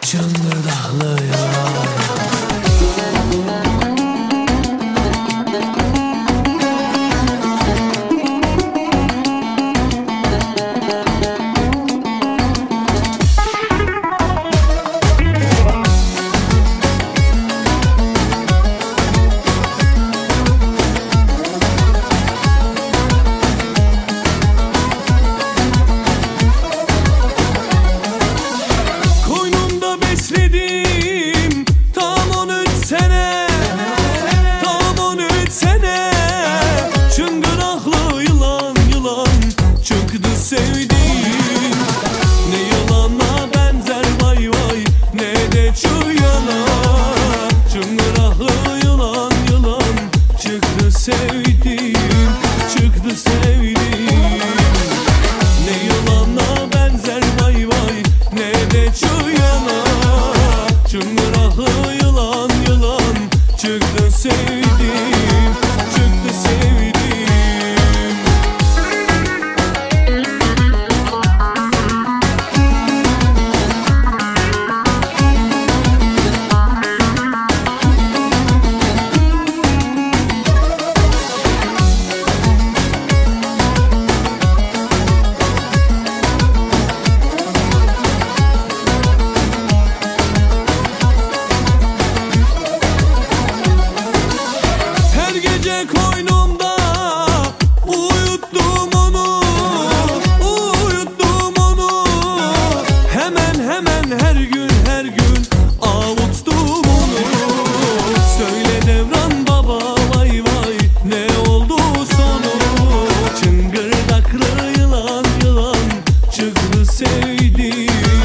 Çıngırdaklı yılan. Besledim tam 13 sene, tam 13 sene. Çıngıraklı yılan yılan çıktı sevdim. Ne yılana benzer vay vay, ne de çuyana. Çıngıraklı yılan yılan çıktı sevdim, çıktı sevdim. Ne yılana benzer vay vay, ne de çuyana. Çıngıraklı yılan yılan çıktı sevdim, çıktı sevdim. Gece koynumda uyuttum onu, uyuttum onu. Hemen hemen her gün her gün avuttum onu. Söyle Devran baba vay vay, ne oldu sonu? Çıngırdaklı yılan yılan çıktı sevdim,